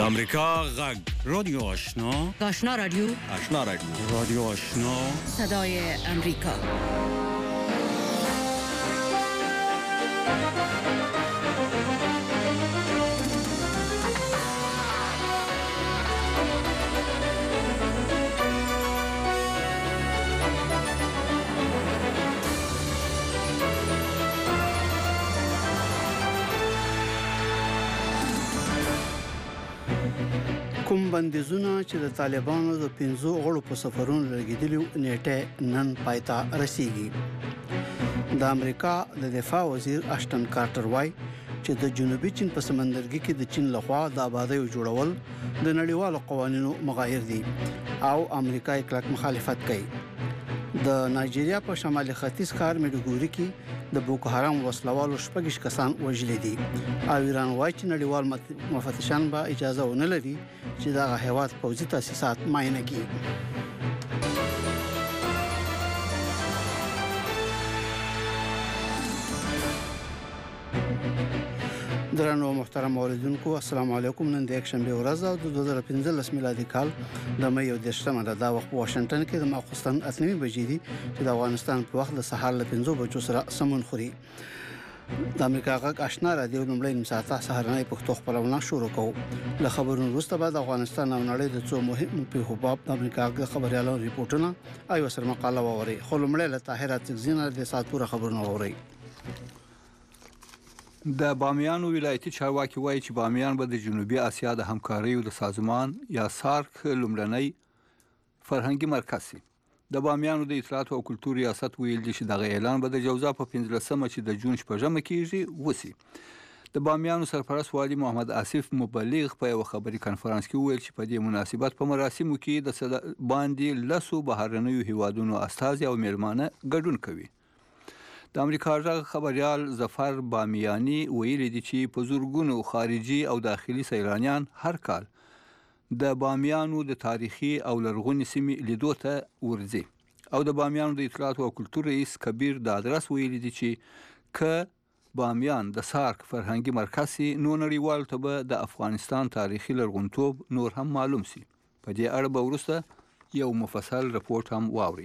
امریکا غږ رادیو آشنا آشنا رادیو رادیو آشنا صدای امریکا. کوم بندیزونه چې د طالبانو د 15 غړو په سفرونو لګیدلي نیټه نن پایتا رسیږي. د امریکا د دفاع وزیر اشټن کارټر وای چې د جنوبي چین په سمندرګي کې د چین لخوا د آبادی جوړول د نړیوالو قوانینو مغایر دي او امریکا یې کلک مخالفت کوي. د نایجیریا په شمالي ختیځ ښار میډوګوري کې د بوکو حرام وسلوالو شپږ کسان وژل دي او ایران وایي چې نړیوال مفتشان به اجازه ونه لري چې دا هیواد پوځي تاسیسات معاینه کړي. درنو محترم اوریدونکو السلام علیکم. نن د یک شنبه ورځ او د 2015 میلادي کال د مې 10مه د وخت په واشنگټن کې د ماخوستن 8 بجې دي چې د افغانستان په وخت د سهار له 5 بجو سره سمون خوري. د امریکا غږ آشنا رادیو لومړی نیم ساعته سهارنۍ پښتو خبرونه شروع کوو. له خبرونو وروسته به د افغانستان او نړۍ د څو مهمو پیښو په اړه د امریکا غږ خبريالو ریپورتونه او سره مقاله ووري. خو لومړی له طاهره تکزینه د سات پوره خبرونه ووري. د بامیان ولایتي چارواکي وایي چې بامیان به د جنوبي اسیا د همکاریو د سازمان یا سارک لومړنی فرهنګي مرکز شي. د بامیانو د اطلاعات او کلتور ریاست ویل دي چې دغه اعلان به د جوزا په 15مه چې د جون 14مه کېږي وسی. د بامیانو سرپرست والي محمد آصف مبلغ په یو خبري کانفرنس کې ویل چې په دې مناسبت په مراسمو کې د باندې لسو بهرنیو هیوادونو استازي او میرمانه ګډون کوي. د امریکا غږ خبريال ظفر بامیانی ویلي دي چې په زورګونو خارجي او داخلي سیلانیان هر کال د بامیانو د تاریخي او لرغونی سیمې لیدو ته ورځي او د بامیانو د اطلاعات او کلتور رئیس کبیر دادرس ویلي دي چې ک بامیان د سارک فرهنګي مرکز نو نړیوال ته به د افغانستان تاریخي لرغونتوب نور هم معلوم سي. په دې اړه به وروسته یو مفصل رپورټ هم واوري.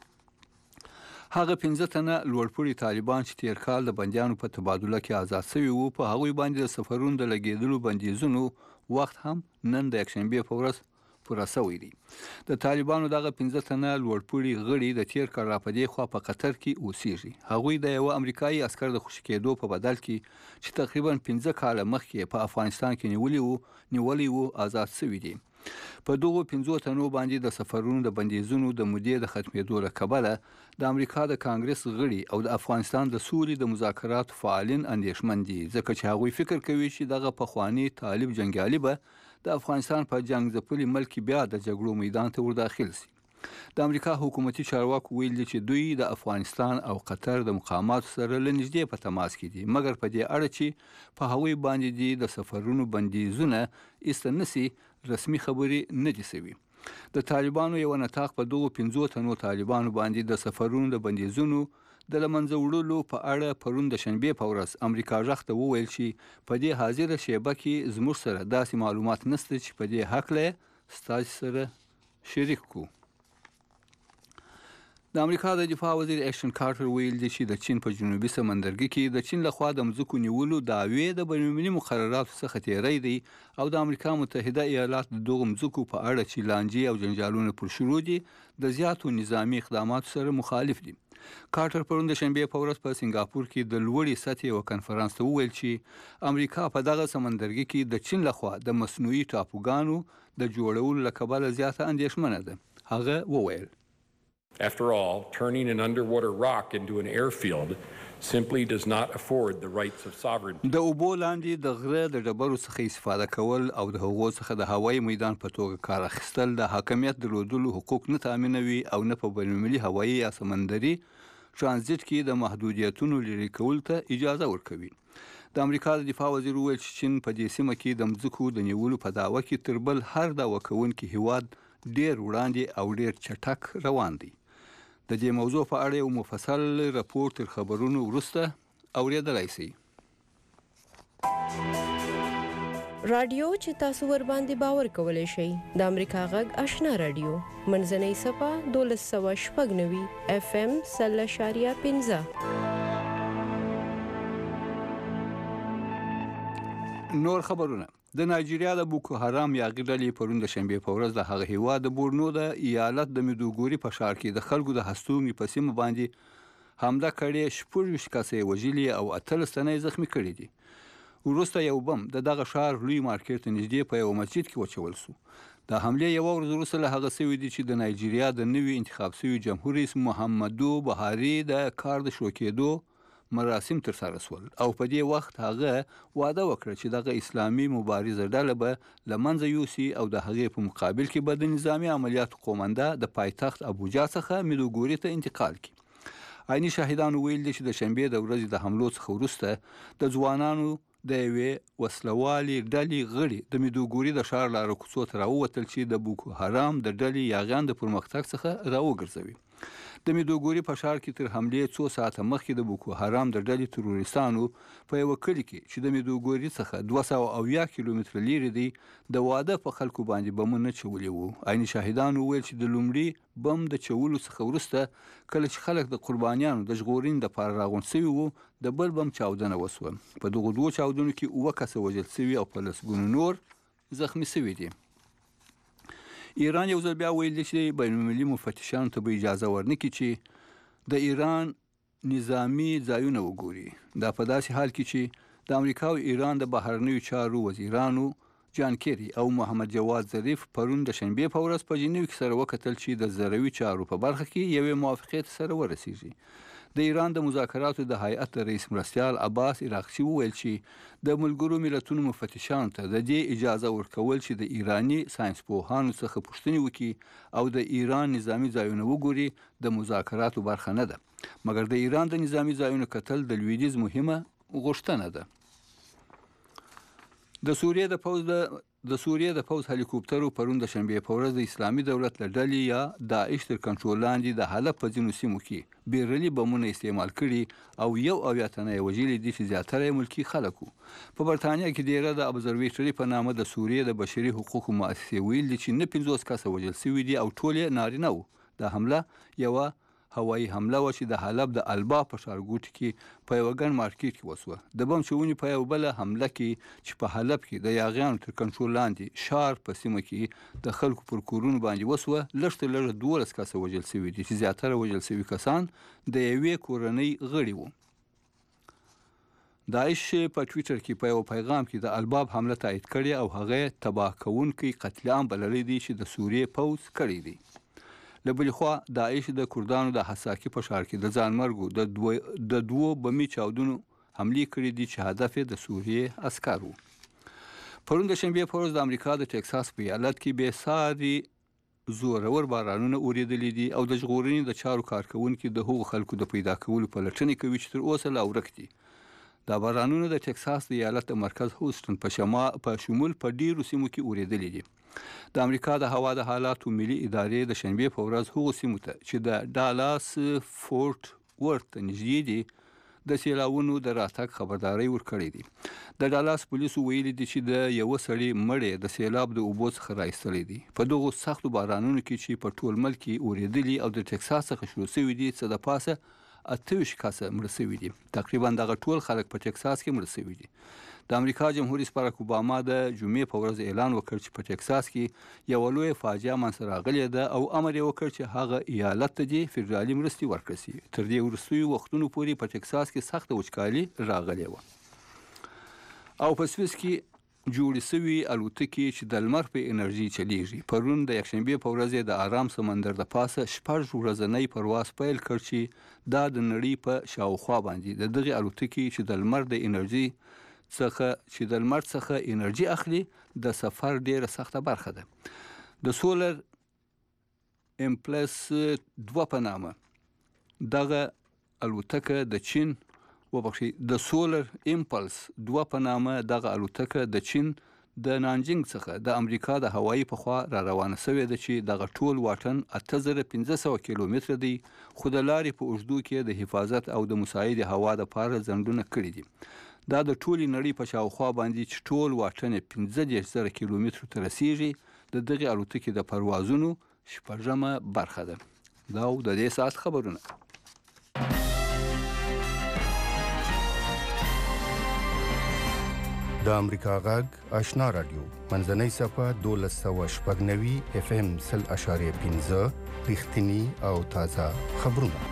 هغه 15 تنه لوړپوړي طالبان چې تیر کال د بندیانو په تبادله کې آزاد شوي وو په هغوی باندې د سفرونو د لګیدلو بندیزونو وخت هم نن د یکشنبه په ورځ پوره شوی دی. د طالبانو دغه 15 تنه لوړپوړي غړي د تیر کال راپدې خو په قطر کې اوسېږي. هغوی د یو امریکایي عسكر د خوشی کېدو په بدل کې چې تقریبا 15 کال مخکې په افغانستان کې نیولي وو آزاد شوي دي. په دغه 15 تنو باندې د سفرونو د بندیزونو د مودې د ختمېدو له کبله د امریکا د کانګرس غړي او د افغانستان د سولې د مذاکرات فعالین اندېښمن دي ځکه چې هغوی فکر کوي چې دغه پخوانی طالب جنگیالي به د افغانستان په جنگ ځپلي ملک بیا د جګړو میدان ته ورداخل شي. د امریکا حکومتي چارواکو ویل دي چې دوی د افغانستان او قطر د مقاماتو سره لنږدې په تماس کې دي مګر په دې اړه چې په هغوی باندې دي د سفرونو بندیزونه ایستنسي رسمي خبري نه دي سوي. د طالبانو یو نتاق په دغه 15 تنو طالبانو باندې د سفرونو د بندیزونو د لمنځه وړلو په اړه پرون د شنبه په ورځ امریکا غږ ته وویل چې په دې حاضره شیبه کې زموږ سره داسې معلومات نشته چې په دې حق له ستاسو سره شریک کو. د امریکا د دفاع وزیر اشټن کارټر ویل دي چې د چین په جنوبي سمندرګي کې د چین لخوا د مځکو نیولو دعوی د بینالمللي مقرراتو څخه تیری دی او د امریکا متحده ایالات د دغه مځکو په اړه چې لانجې او جنجالونه پر شروع دي د زیاتو نظامی اقداماتو سره مخالف دي. کارټر پرون د شنبه په ورځ په سنگاپور کې د لوړې سطحې یو کنفرانس ته وویل چې امریکا په دغه سمندرګي کې د چین لخوا د مصنوعي ټاپوګانو د جوړولو له کبله زیاته اندېښمنه ده. هغه وویل After all, turning an underwater rock into an airfield simply does not afford the rights of sovereignty. د اوبو لاندې د غره د ډبرو څخه استفاده کول او د هغو څخه د هوایي میدان په توګه کار اخیستل د حاکمیت درلودلو حقوق نه تامینوي او نه په بینالمللي هوایي یا سمندري ترانزیت کې د محدودیتونو لرې کول ته اجازه ورکوي. د امریکا د دفاع وزیر وویل چې چین په دې سیمه کې د مځکو د نیولو په دعوه کې تر بل هر دعوه کوونکي هیواد ډیر وړاندې او ډیر چټک روان دی. د دې موضوع په اړه یو مفصل راپور تر خبرونو وروسته اوریدلای شئ. رادیو چې تاسو ور باندې باور کولای شئ د امریکا غږ آشنا رادیو منځنۍ صفه 1290 اف ام 0.15 نور خبرونه د نایجیریا د بوکو حرام یاغي ډلې پرون د شنبې په ورځ د هغه هیواد د بورنو د ایالت د میدوګوري په ښار کې د خلکو د هستوګنې په سیمه باندې حمله کړې، 14 کسې وژلي او 18 تنه زخمی کړي دي. وروسته یو بم د دغه ښار لوی مارکیټ نږدې په یو مسجد کې وچول شو. د حملې یو ورځ وروسته له هغه سوي دي چې د نایجیریا د نوي انتخاب شوي جمهور رئیس محمدو بهاري د کار د شروع کېدو مراسم ترسره شول او په دې وخت هغه وعده وکړه چې دغه اسلامي مبارزه ډله به له منځه یوسي او د هغې په مقابل کې به د نظامي عملیاتو قومنده د پایتخت ابوجا څخه میدوګوري ته انتقال کړي. عیني شاهدانو ویل دي چې د شنبې د ورځې د حملو څخه وروسته د ځوانانو د یوې وسلوالې ډلې غړي د میدوګوري د ښار لاره کوڅو ته راووتل چې د بوکو حرام د ډلې یاغیان د پرمختګ څخه راوګرځوي. د میدوګوري په ښار کې تر حملې 2 ساعته مخکې د بوکو حرام د ډلې تروریستانو په یو کلی کې چې د میدوګوري څخه 270 کیلومتره لرې دی د واده په خلکو باندې بمونه چولي وو. عیني شاهدانو ویل چې د لومړي بم د چولو څخه وروسته کله چې خلک د قربانیانو د ژغورنې لپاره راغونډ شوي وو د بل بم چاودنه وسوه. په دغو دوه چاودنو کې 7 کسه وژل شوي او په لسګونو نور زخمی شوي دي. ایران یو ځل بیا ویل چې بین‌المللي مفتشانو ته به اجازه ورنکړي چې د ایران نظامی ځایونه وګوري. دا په داسې حال کې چې د امریکا او ایران د بهرنیو چارو وزیرانو جان کیری او محمد جواد ظریف پرون د شنبې په ورځ په جنیو کې سره وکتل چې د زروي چارو په برخه کې یوې موافقې سره ورسیږي. د ایران د مذاکراتو د هیئت رئیس مرستیال عباس عراقچي وویل چې د ملګرو ملتونو مفتشانو ته د دې اجازه ورکول چې د ایرانی ساينسپوهانو څخه پوښتنې وکړي او د ایران نظامی ځایونه وګوري د مذاکراتو برخه نه ده، مګر د ایران د نظامی ځایونو کتل د لویدیځ مهمه غوښتنه ده. د سوریې د پوځ هلیکوپټرو پرون د شنبې په ورځ د اسلامي دولت له ډلې یا داعش تر کنټرول لاندې د حلب په ځینو سیمو کې بیرلي بمونه استعمال کړي او 71 تنه یې وژلي دي چې زیاتره یې ملکي خلک وو. په برټانیا کې ډیره د ابزرویټري په نامه د سوریې د بشري حقوقو مؤسسې ویل دي چې نه 50 کسه وژل شوي دي او ټول یې نارینه وو. د حمله یوه هوایي حمله و چې د حلب د البا په ښارګوټي کې په یو ګڼ مارکیټ کې وسوه. د بم چونې په یو بل حمله کې چې په حلب کې د یاغیانو تر کنټرول لاندې ښار په سیمه کې د خلکو پر کورونو باندې وسوه، لږ تر لږه 12 کسه وژل شوي دي چې زیاتره وژل شوي کسان د یوې کورنۍ غړي وو. داعش په ټویټر کې په یو پیغام کې د الباب حمله تایید کړې او هغه تباه کوونکی قتل عام بللی دی چې د سوریې پوځ کړی دی. له بلې خوا داعش د کردانو د حساکي په ښار کې د ځانمرګو د دوو بمي چاودنو حملې کړې دي چې هدف یې د سوریې عسکر وو. پرون د شنبې په ورځ د امریکا د ټکساس په ایالت کې بې ساري زورور بارانونه اورېدلي دي او د ژغورنې د چارو کارکوونکي د هغو خلکو د پیدا کولو پلټنې کوي چې تر اوسه لا ورک دي. دا بارانونه د ټکساس د ایالت د مرکز هوسټن په شمول په ډیرو سیمو کې اورېدلي دي. د امریکا د هوا د حالاتو ملي ادارې د شنبې په ورځ هغو سیمو ته چې د ډالاس فورت ورت ته نږدې دي د سیلاوونو د راتګ خبرداری ورکړې دي. د ډالاس پولیسو ویلي دي چې د یو سړي مړی د سیلاب د اوبو څخه راایستلی دي. په دغو سختو بارانونو کې چې په ټول ملک کې اورېدلي او د ټکساس څخه شروع شوي دي څه د پاسه 28 کسه مړه شوي دي. تقریبا دغه ټول خلک په ټکساس کې مړه شوي دي. د امریکا جمهور رئیس باراک اوباما د جمعې په ورځ اعلان وکړ چې په ټکساس کې یو لویه فاجعه منځته راغلې ده او امر یې وکړ چې هغه ایالت ته دې فدرالي مرستې ورکړل شي. تر دې وروستیو وختونو پورې په ټکساس کې سخته وچکالي راغلې وه او په سویس کې جوړې شوي الوتکې چې د لمر په انرژي چلیږي. پرون د یکشنبې په ورځ د آرام سمندر د پاسه 6 ورځنی پرواز پیل کړ چې دا د نړۍ په شاوخوا باندې د دغه الوتکې چې د لمر څخه انرژي اخلي د سفر ډیره سخته برخه ده. د سولر امپلس 2 په نامه دغه الوتکه د چین د سولر امپلس 2 په نامه دغه الوتکه د چین د نانجنګ څخه د امریکا د هوایي په خوا را روانه شوې ده چې دغه ټول واټن 8500 کیلومتره دی، خو د لارې په اوږدو کې د حفاظت او د مساعد هوا د پاره ځنډونه کړي دي. دا د ټولې نړۍ په شاوخوا باندې چې ټول واټن 15,000 کیلومترو ته رسیږي د دغې الوتکې د پروازونو 6مه برخه ده. دا د دې ساعت خبرونه. د امریکا غږ آشنا رادیو منځنۍ صفه 1290 FM 0.5 رښتینی او تازه خبرونه.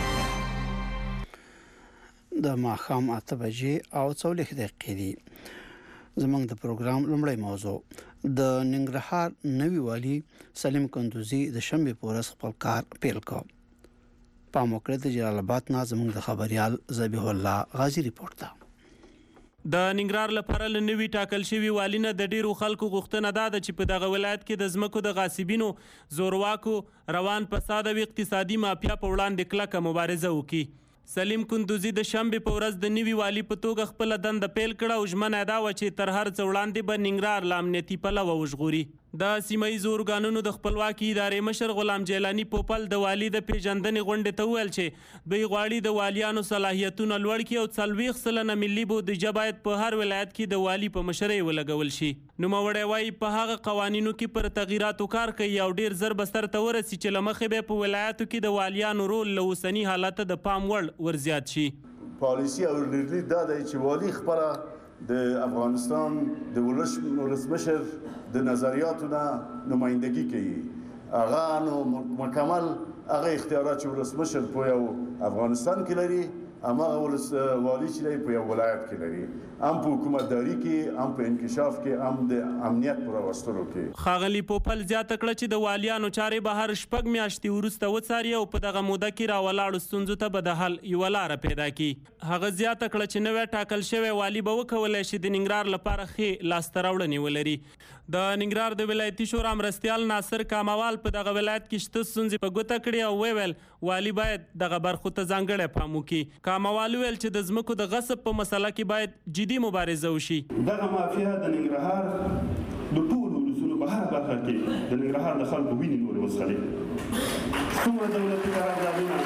د ماښام 8 بجې او 40 دقیقې دي. زموږ د پروګرام لومړی موضوع د ننګرهار نوي والي سلیم کندوزي د شنبه په ورځ خپل کار پیل کړ. په موقع د جلال آباد نه زموږ د خبريال ذبیح الله غازی ریپورت ده. د ننګرهار لپاره لنوي ټاکل شوی والینه د ډیرو خلکو غوښتنه ده چې په دغه ولایت کې د ځمکو د غاصبینو زورواکو روان فساد او اقتصادي مافیا په وړاندې کلکه مبارزه وکړي. سلیم کندوزي د شنبه په ورځ د نوي والي په توګه خپل دنده پیل کړه او ژمنه دا و چې تر هر څه وړاندې به ننګرهار له امنیتي پلوه وژغوري. د سیمه ییزو ارګانونو د خپلواکي ادارې مشر غلام جیلاني پوپل د والي د پیژندنې غونډې ته وویل چې دوی غواړي د والیانو صلاحیتونه لوړ کړي او 40% ملي بودیجه باید په هر ولایت کې د والي په مشرۍ ولګول شي. نوموړی وایي په هغه قوانینو کې پر تغییراتو کار کوي او ډیر زر به سرته ورسي چې له مخې به په ولایاتو کې د والیانو رول له اوسني حالته د پام وړ ورزیات شي. پالیسی او لیدلید دا دی چې والی خپله د افغانستان د ولسمشر د نظریاتونه نمایندګي کوي. هغه نو مکمل هغه اختیارات چې ولسمشر په یو افغانستان کې لري اما والی چې په یو ولایت کې لري، هم په حکومتداري کې، هم په انکشاف کې، هم د امنیت پر راوستلو کې. ښاغلي پوپل زیاته کړه چې د والیانو چارې به هر 6 میاشتې وروسته وڅاري او په دغه موده کې راولاړو ستونزو ته به د حل یوه لاره پیدا کړي. هغه زیاته کړه چې نوی ټاکل شوی والي به وکولی شي د ننګرهار لپاره ښې لاسته راوړنې ولري. د ننګرهار د ولایتي شورا مرستیال ناصر کاموال په دغه ولایت کې شته ستونزې په ګوته کړي او ویل والي باید دغه برخو ته ځانګړی پام وکړي. کاموال ویل چې د ځمکو د غصب په مسله کې باید جدي مبارزه وشي. دغه مافیا د ننګرهار د ټولو ولسونو په هره برخه کې د ننګرهار د خلکو وینې نورې وڅښلې. څومره دولتي قراردادونه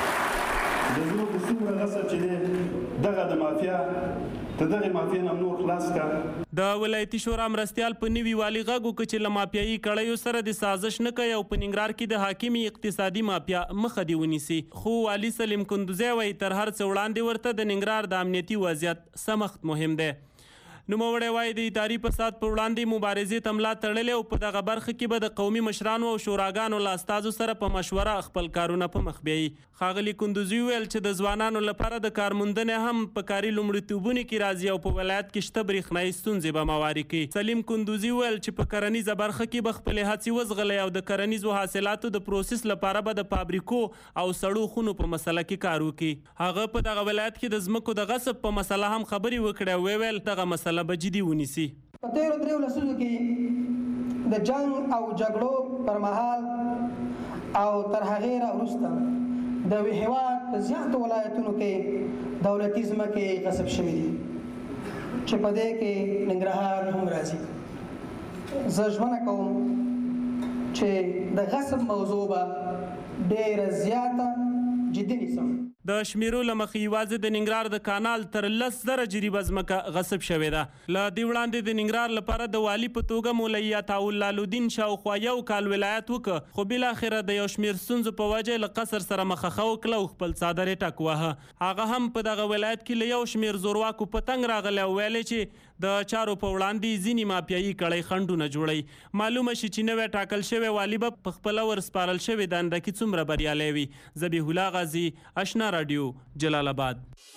د ځمکو څومره غصب چې دی دغه د مافیا ته دغه مافیا نه نور خلاص کړه. د ولایتي شورا مرستیال په نوي والي غږ وکړ چې له مافیایي کړیو سره د سازش نه کوي او په ننګرهار کې د حاکمي اقتصادي مافیا مخه دې ونیسي. خو والي سلیم کندوزي وایي تر هر څه وړاندې ورته د ننګرهار د امنیتي وضعیت سمخت مهم دی. نوموړی وایي د اداري فساد پر وړاندې مبارزې ته ملا تړلې او په دغه برخه کې به د قومي مشرانو او شوراګانو له استازو سره په مشوره خپل کارونه په مخ بیایي. ښاغلي کندوزي ویل چې د ځوانانو لپاره د کار موندنې هم په کاري لومړیتوبونو کې راځي او په ولایت کې شته برېښنایي ستونزې به مواري کړي. سلیم کندوزي ویل چې په کرنیزه برخه کې به خپلې هڅې وزغلي او د کرنیزو حاصلاتو د پروسس لپاره به د فابریکو او سړو خونو په مسله کې کار وکړي. هغه په دغه ولایت کې د ځمکو د غصب په مسله هم خبرې وکړې او ویل دغه مسله به جدي ونیسي. په تیرو دریو لسیزو کې د جنگ او جګړو پر مهال او تر هغې راوروسته د هېواد په زیاتو ولایتونو کې دولتي ځمکې غصب شوي دي چې په دې کې ننګرهار هم راځي. زه ژمنه کوم چې د غصب موضوع به ډېره زیاته جدي نیسم. د شمیرو له مخې یوازې د ننګرهار د کانال تر 10,000 جریبه ځمکه غصب شوې ده. له دې وړاندې د ننګرهار لپاره د والي په توګه مولوي عطاالله الدین شاوخوا یو کال ولایت وکړ خو بالاخره د یو شمېر ستونزو په وجه له قصر سره مخه وکړه او خپل څادر یې ټک واهه. هغه هم په دغه ولایت کې له یو شمېر زورواکو په تنګ راغلی او ویلې چې د چارو په وړاندې ځینې مافیایي کړۍ خنډونه جوړوي. معلومه شي چې نوی ټاکل شوی والي به په خپله ورسپارل شوې دنده کې څومره بریالی وي. ذبیح الله غازي، آشنا رادیو، جلال آباد.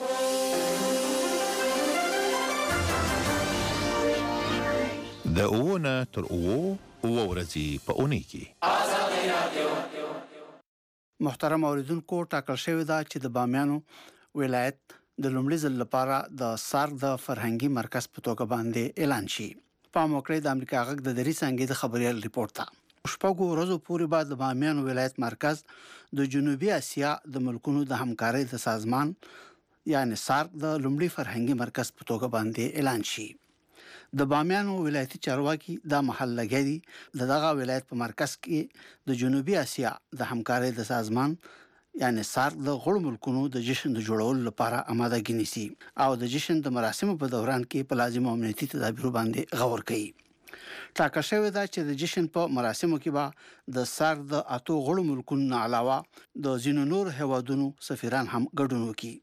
د اوونه تر اوه ورځې په اونۍ کې محترم اوریدونکو، ټاکل شوی ده چې د بامیانو ولایت د لومړي ځل لپاره د سارک د فرهنګي مرکز په توګه باندې اعلان شي. په موقع د امریکا غږ د درې څنګه د خبريال ریپورت ته شپږو ورځو پورې بعد د بامیانو ولایت مرکز د جنوبي اسیا د ملکونو د همکارۍ د سازمان یعنی سارک د لومړي فرهنګي مرکز په توګه باندې اعلان شي. د بامیانو ولایتي چارواکي د محل لګیدي دغه ولایت په مرکز کې د جنوبي اسیا د همکارۍ د سازمان یعنی سارک د غړو ملکونو د جشن د جوړولو لپاره آمادګي نیسي او د جشن د مراسمو په دوران کې په لازم امنیتي تدابیرو باندې غور کوي. ټاکل شوی دا چې د جشن په مراسمو کې به د سارک د اتو غړو ملکونو نه علاوه د ځینو نور هیوادونو سفیران هم ګډون وکړي.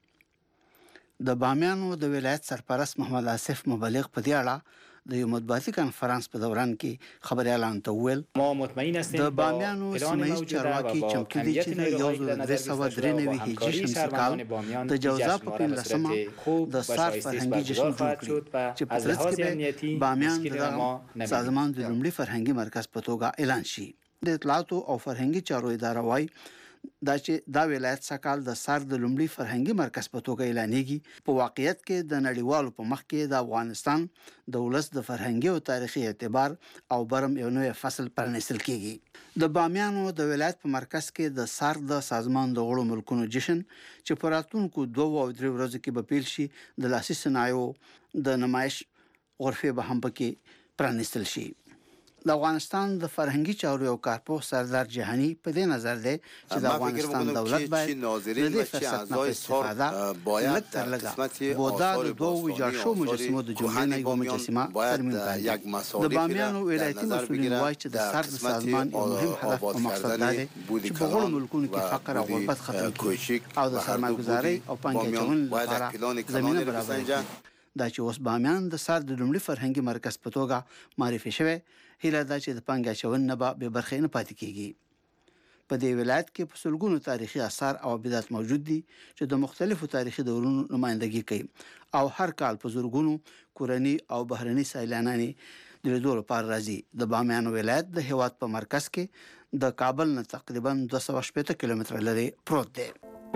د بامیانو د ولایت سرپرست محمد آصف مبلغ په دې اړه د یو مطبوعاتي کانفرنس په دوران کې خبريالان ته وویل ما مطمئن هستیم د بامیانو سیمه‌ایز چارواکي چمتو دي چې د 1393 هجري شمسي کال د جوزا په 15مه د سار فرهنګي جشن جوړ کړ چې په ترڅ کې به بامیان د سازمان د لومړي فرهنګي مرکز په توګه اعلان شي. د اطلاعات او فرهنګي چارو اداره وايي دا چې دا ولایت سکهال د سار د لومړي فرهنګي مرکز په توګه اعلانېږي. په واقعیت کې د نړیوالو په مخ کې د افغانستان د ولس د فرهنګي او تاریخي اعتبار او برم یو نوې فصل پرانیستل کیږي. د بامیانو د ولایت په مرکز کې د سار د سازمان د غړو ملکونو جشن چې په راتلونکو 2 او 3 ورځو کې به پیل شي د لاسي صنایعو د نمایش غرفې به هم پکې پرانیستل شي. د افغانستان د فرهنګي چارو یو کارپوه سردار جهانی په دې نظر دی چې د افغانستان دولت باید د دې فرصت نه استفاده باید تر لږه بودا د دوه ویجاړ شو مجسمو د جملې نه یو مجسمه ترمیم کړي. د بامیانو ولایتي مسؤلین وایي چې د سر د سازمان یو مهم هدف او مقصد دی چې په غړو ملکونو کې فقر او غربت ختم کړي او د سرمایه‌ګذارۍ او پانګې اچونې لپاره زمینه برابره کړي. دا چې اوس بامیان د سار د لومړي فرهنګي مرکز په توګه معرفي شوی، هیله ده چې د پانګې اچونې نه به بې برخې نه پاتې کیږي. په دې ولایت کې په سلګونو تاریخي آثار او ابدات موجود دي چې د مختلفو تاریخي دورونو نمائندګي کوي او هر کال په زورګونو کورني او بهرني سیلانیان د لیدو لپاره راځي. د بامیان ولایت د هیواد په مرکز کې د کابل نه تقریبا 280 کیلومتره لري پروت دی.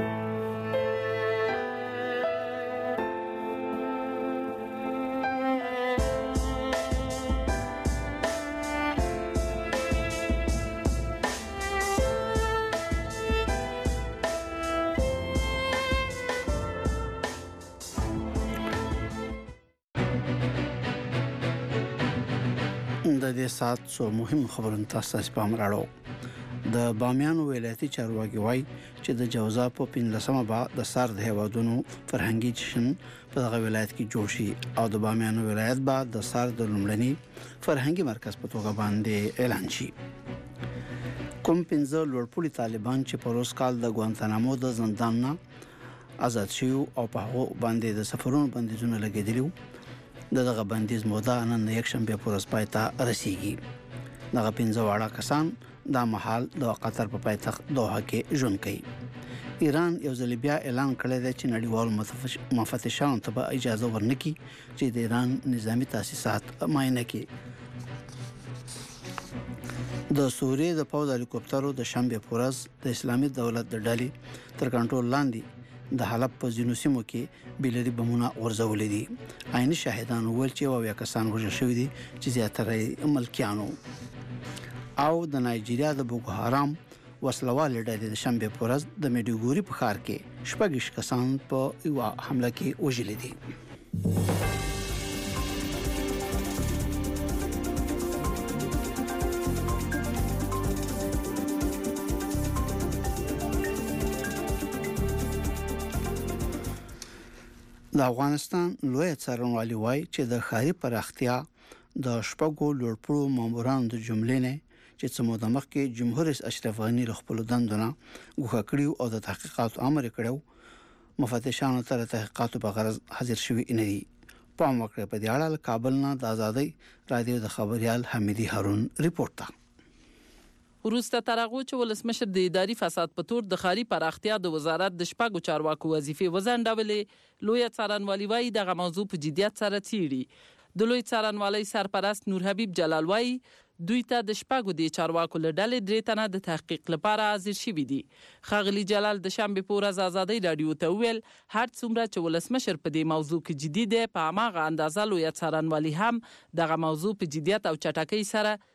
د دې سات څو مهم خبرونه تاسو ته پام راړو. د بامیانو ولایتي چارواکي وایي چې د جوزا په 15مه به د سار د هیوادونو فرهنګي جشن په دغه ولایت کې جوړ شي او د بامیانو ولایت به د سار د لومړني فرهنګي مرکز په توګه باندې اعلان شي. کوم 15 لوړپوړي طالبان چې په روز کال د ګوانتانامو د زندان نه آزاد شوي او په هغه باندې د سفرونو بندیزونه لګیدلي دغه بندیز موده نن یک شنبه پر ورځ پای ته رسیږي. دغه 15 واړه کسان د محل د قطر په پایتخت دوحه کې ژوند کوي. ایران یو ځل بیا اعلان کړی دی چې نړیوال مفتشانو ته به اجازه ورنکړي چې د ایران نظامی تاسیسات معاینه کړي. د سوریې د پوځ هلیکوپټرو د شنبه پر ورځ د اسلامي دولت د ډلې تر کنټرول لاندې د حلب په ځینو سیمو کې بیلري بمونه غورځولې دي. عیني شاهدان ویل چې 9 کسان وژل شوي دي چې زیاتره ملکیانو. او د نایجیریا د بوکو حرام وسلوال ډلې د شنبه پر ورځ د میډوګوري په ښار کې 6 کسان په یو حمله کې وژل دي. د افغانستان لوی څارنوالي وایي چې د ښاري پراختیا د شپږو لوړپوړو مامورانو د جملې نه چې څه موده مخکې جمهور رئیس اشرف غني له خپلو دندو نه ګوښه کړي او د تحقیقاتو امر کړو مفتشانو تر تحقیقاتو په غرض حاضر شوي نه دي. پام وکړئ په دې اړه کابل نه د آزادۍ رادیو د خبريال حمیدي هارون ریپورت ته. وروسته تر هغه چې ولسمشر د اداري فساد په تور د ښاري پراختیا د وزارت د شپږو چارواکو وظیفې وځنډولې، لوی څارنوالي وایي دغه موضوع په جدیت سره څیړي. د لوی څارنوالۍ سرپرست نور حبیب جلال وایي دوی ته د شپږو د چارواکو له ډلې 3 تنه د تحقیق لپاره حاضر شوي دي. ښاغلي جلال د شنبې په ورځ ازادۍ رادیو ته وویل هر څومره چې ولسمشر په دې موضوع کې جدي دی، په هماغه اندازه لوی څارنوالي هم دغه موضوع په جدیت او چټکۍ سره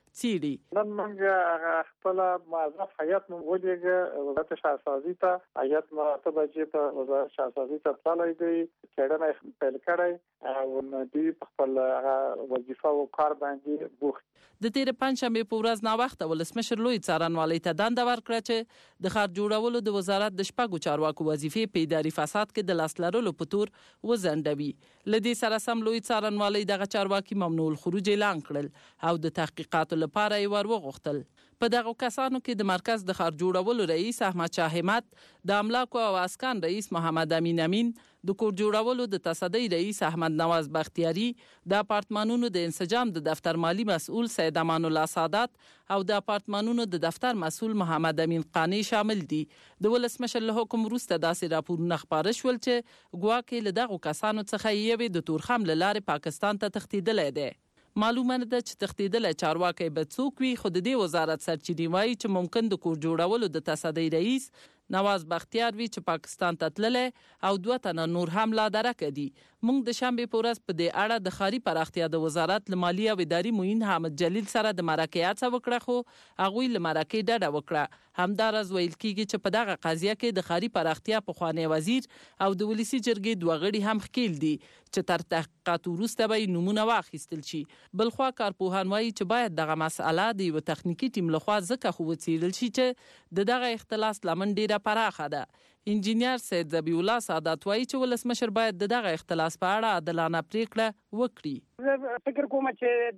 څیړي. نن موږ خپل موظف هیئت مو ولېږه وزارت شهرسازي ته. هیئت مو 8 بجې په وزارت شهرسازي ته تللی دی، څېړنه پیل کړی او دوی په خپل وظیفه او کار باندې بوخت. د تیر پنځشنبه په ورځ ناوخته ولسمشر لوی څارنوالۍ ته دنده ورکړه چې د ښار جوړولو د وزارت د شپږو چارواکو وظیفې په اداري فساد کې د لاس لرلو په تور وځنډوي. له دې سره سم لوی څارنوالۍ دغه چارواکي ممنوع الخروج اعلان کړل او د تحقیقاتو لپاره یې ور وغوښتل. په دغه کسانو کې د مرکز د ښار جوړولو رئیس احمد شاه همت، د املاکو او اسکان رئیس محمد امین، د کور جوړولو د تصدۍ رئیس احمد نواز بختیاری، د اپارتمانونو د انسجام د دفتر مالی مسؤل سید امان الله سادات او د اپارتمانونو د دفتر مسؤل محمد امین قانی شامل دي. د ولسمشر له حکم وروسته داسې راپورونه خپاره شول چې ګواکې له دغو کسانو څخه یوې د تورخم له لارې پاکستان ته تښتېدلی دی. معلومه نه ده چې تښتېدلی چارواکی به څوک وي، خو د دې وزارت سرچینې وایي چې ممکن د کور جوړولو د تصدۍ رئیس نواز بختیار وی چې پاکستان ته تللی او 2 تنه نور هم لا درکه دي. موږ د شنبې په ورځ په دې اړه د ښاري پراختیا د وزارت له مالي او اداري معین حامد جلیل سره د مرکې هڅه وکړه، خو هغوی له مرکې ډډه وکړه. همداراز ویل کیږي چې په دغه قضیه کې د ښاري پراختیا پخوانی وزیر او د ولسي جرګې 2 غړي هم ښکیل دي چې تر تحقیقات وروسته به نمونه واخیستل شي. بلخوا کارپوهان وایي چې باید دغه مسأله د یو تخنیکی ټیم لخوا ځکه خو وڅېړل شي چې دغه اختلاس لمن ډیره پراخه ده. انجینیر سید ذبیح الله سادات وایي چې ولسمشر باید دغه اختلاس په اړه عادلانه پریکړه وکړي. زه فکر کوم چې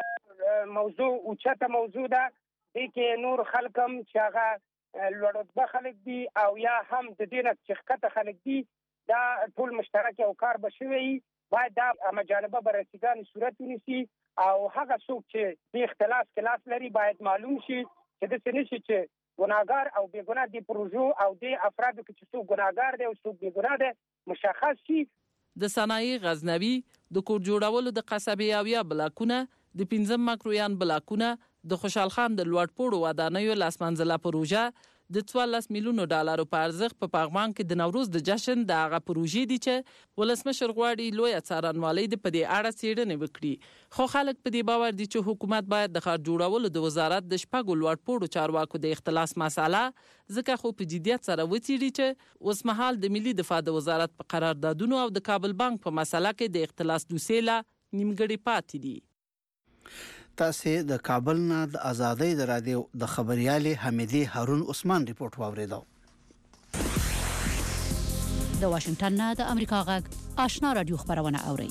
دا موضوع اوچته موضوع ده، دې کې نور خلک هم چې هغه لوړ رتبه خلک دي او یا هم د دې نه چې ښکته خلک دي، دا ټول مشترک او کار به شوی باید دا همجانبه بررسیګانې صورت ونیسي او هغه څوک چې د اختلاس کې لاس لري باید معلوم شي چې داسې نه شي چې ګناهګار او بېګناه د پروژو او د افرادو کې چې څوک ګناهګار دی او څوک بېګناه دی مشخص شي. د صنایع غزنوي د کور جوړولو د قصبې او یا بلاکونه، د 15 مکرویان بلاکونه، د خوشحال خان د لوړ پوړو ودانیو لاسمنځله پروژه د 14 میلیونو ډالرو په ارزښت په پغمان کې د نوروز د جشن د هغه پروژې دي چې ولسمشر غواړي لویه څارنوالۍ د په دې اړه څېړنې وکړي. خو خلک په دې باور دي چې حکومت باید د ښار جوړولو د وزارت د شپږو لوړ پوړو چارواکو د اختلاس مسأله ځکه خو په جدیت سره وڅېړي چې اوسمهال د ملي دفاع د وزارت په قراردادونو او د کابل بانک په مسله کې د اختلاس دوسیې لا نیمګړې پاتې دي. تاسو د کابل نه د آزادۍ د رادیو د خبريالي حمیدي هارون عثمان ریپورت واوریدو. د واشنگټن نه د امریکا غږ آشنا رادیو خبرونه اوري.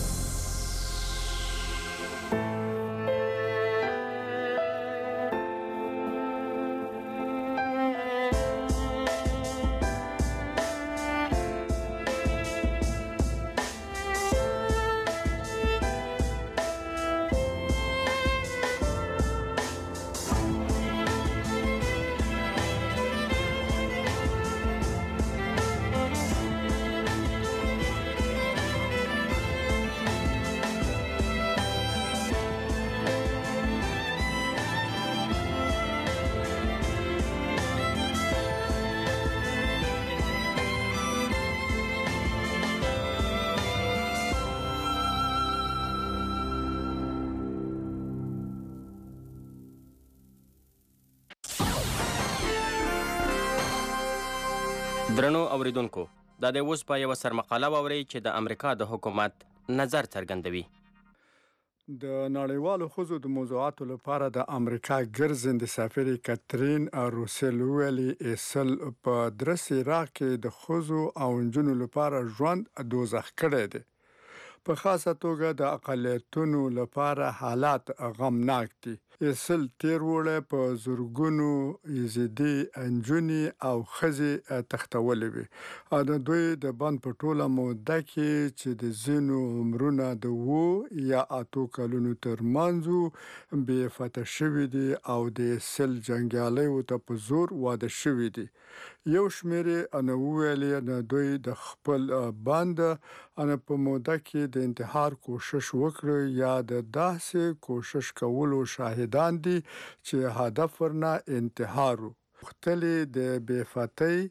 درنو اوریدونکو، دا د اوس په یو سرمقاله واوري چې د امریکا د حکومت نظر څرګندوي. د نړیوالو ښځو د موضوعاتو لپاره د امریکا ګرځندې سفیر کاترین روسل ویلي ایسل په درس عراق کې د ښځو او نجونو لپاره ژوند دوزخ کړی دی. په خاصه توګه د اقلیتونو لپاره حالات غمناک دي. ایسل تیر وړه په زورګونو یزیدي انجونی او ښځې تښتولې وي. د دوی د بند په ټوله موده کې چې د ځینو عمرونه د 2 یا 8 کلونو ترمنځ بې فتح شوي دي او د ایسل جنګیالیو ته په زور واده شوي دي. یو شمېر یې ویلي نه دوی د خپل بند په موده کې د انتحار کوشش وکړ یا د داسې کوشش کولو شاهدان دي چې هدف ورنه انتحار وو. مختلف د بې فتحۍ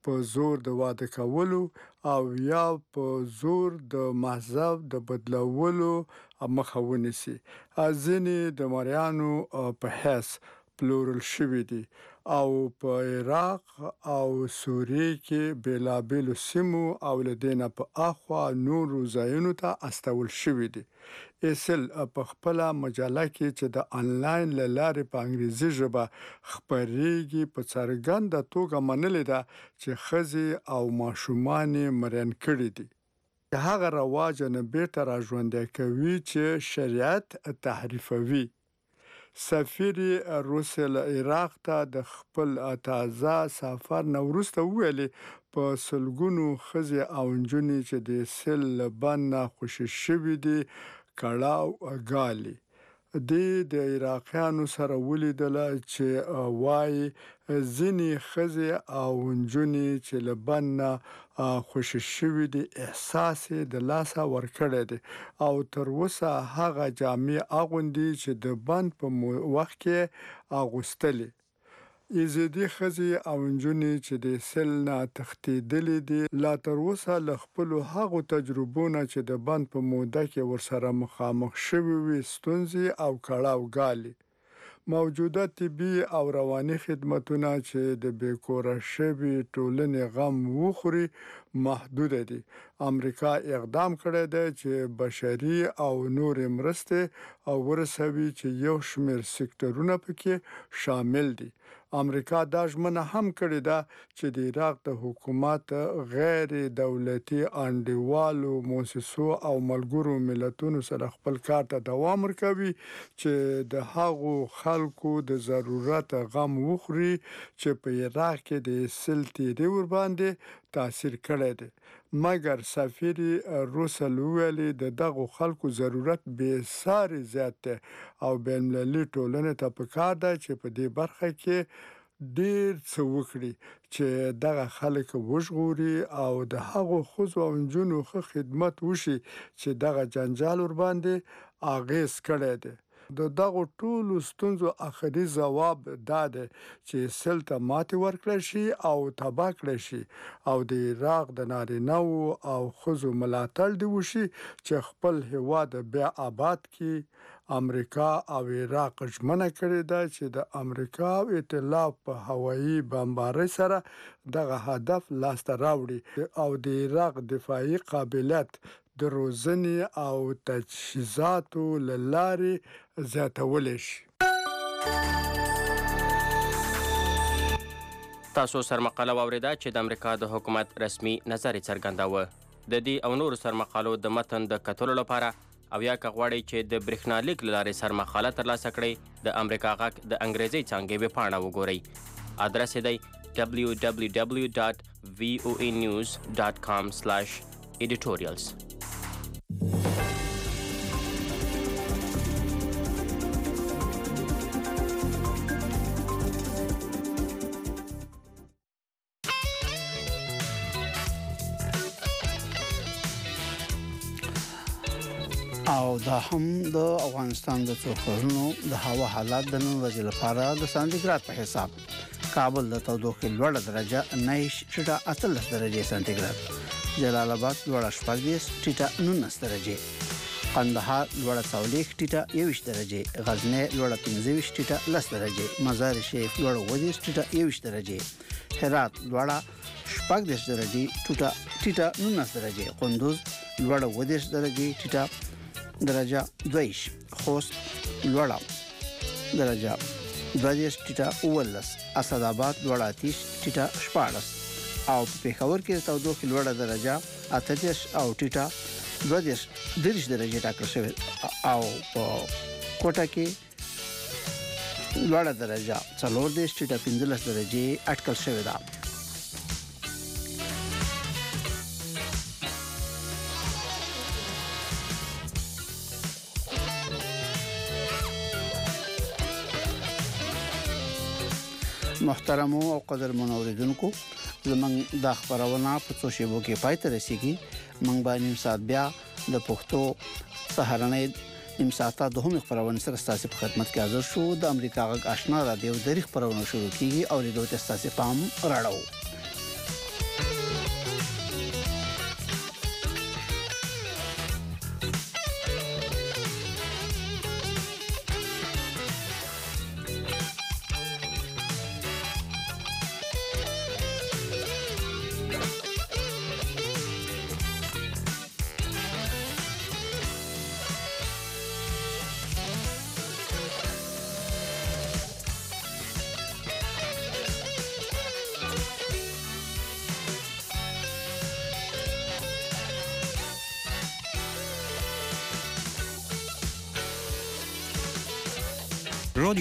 په زور د واده کولو او یا په زور د مذهب د بدلولو مخه ونیسي. ځینې د مریانو په حیث پلورل شوي دي او په عراق او سوریې کې بیلابیلو سیمو او لدینه په اخوا نورو ځایونو ته استول شوي دي. ایسل په خپل مجله کې چې د انلاین لارې په انګریزي ژبه خبرېږي په څرګنده توګه منلې ده چې ښځې او ماشومان مریان کړي دي. هغه رواج نه بیرته راژوندی کوي چې شریعت تحریفوي. سفیر روسل عراق ته د خپل تازه سفر نه وروسته ویلي په سلګونو ښځې او نجونې چې د سیل له بند نه خوشي شوي دي کړاو ګالي. د عراقیانو سره ولیدله چې وایي ځینې ښځې او نجونې چې له بند نه خوشي شوي دي احساس د لاسه ورکړی دی او تر اوسه هغه جامې اغوندي چې د بند په وخت کې اغوستلې. ایزدي ښځې او نجونې چې د سیل نه تښتېدلې دي لا تر اوسه له خپلو هغو تجربو نه چې د بند په موده کې ورسره مخامخ شوي وي ستونزې او کړاو ګالي. موجوده طبي او رواني خدمتونه چې د بیکوره شوي ټولنې غم وخوري محدود دي. امریکا اقدام کړی دی چې بشري او نورې مرستې او ورسوي چې یو شمېر سکتورونه پکې شامل دي. امریکا دا ژمنه هم کړې ده چې د عراق د حکومت غیر دولتي انډیوالو موسسو او ملګرو ملتونو سره خپل کار ته دوام ورکوي چې د هغو خلکو د ضرورت غم وخوري چې په عراق کې د سیل تیری ورباندې تاثیر کړی دی. مګر سفیر روسل ویلي د دغو خلکو ضرورت بې ساري زیات دی او بین‌المللي ټولنې ته پکار ده چې په دې برخه کې ډیر څه وکړي چې دغه خلک وژغوري او د هغو ښځو او نجونو ښه خدمت وشي چې دغه جنجال ورباندې اغیز کړی دی. د دغو ټولو ستونزو اخري ځواب دا دی چې سیل ته ماتې ورکړی شي او تباه کړی شي او د عراق د نارینه‌وو او ښځو ملاتړ دې وشي چې خپل هیواد بیا آباد کړي. امریکا او عراق ژمنه کړې ده چې د امریکا او ائتلاف په هوایي بمبارۍ سره دغه هدف لاسته راوړي او د عراق دفاعي قابلیت د روزنې او تجهیزاتو له لارې زیاتولی شي. تاسو سرمقاله واوریده چې د امریکا د حکومت رسمي نظر یې څرګنداوه. د دې او نورو سرمقالو د متن د کتلو لپاره او یا که غواړئ چې د برېښنالیک له لارې سرمقاله ترلاسه کړئ د امریکا غږ د انګریزي څانګې ویبپاڼه وګورئ. ادرس یې دی www.voanews.com/editorials. او دا هم د افغانستان د څو ښارونو د هوا حالات د نن ورځې لپاره د سانتیګراد په حساب. کابل د تودوخې لوړه درجه 9.18 درجې سانتیګراد، جلال آباد لوړه 14.19 درجې، قندهار لوړه 40.21 درجې، غزنی لوړه 15.10 درجې، مزار شریف لوړه 20.21 درجې، هرات لوړه 14 درجې ټیټه 19 درجې، قندوز لوړه 20 درجې ټیټه درجه 2، خوست لوړه درجه 20.19، اسد آباد لوړه 30.14 او په پېښور کې تودوخه لوړه درجه 28 او ټیټه 23 درجې ټاکل شوې او په کوټه کې لوړه درجه 40.15 درجې اټکل شوې ده. محترم او قدرمن اوریدونکو، زمونږ د خبرونه په څو شیبو کې پای ته رسیدي. موږ باندې نیم ساعت بیا د پښتو سهارنۍ نیم ساعت د هم خبرونه سره ستاسو په خدمت کې حاضر شو. د امریکا غږ آشنا رادیو د خبرونه شروع کیږي او د دوه ستاسو پام راړو.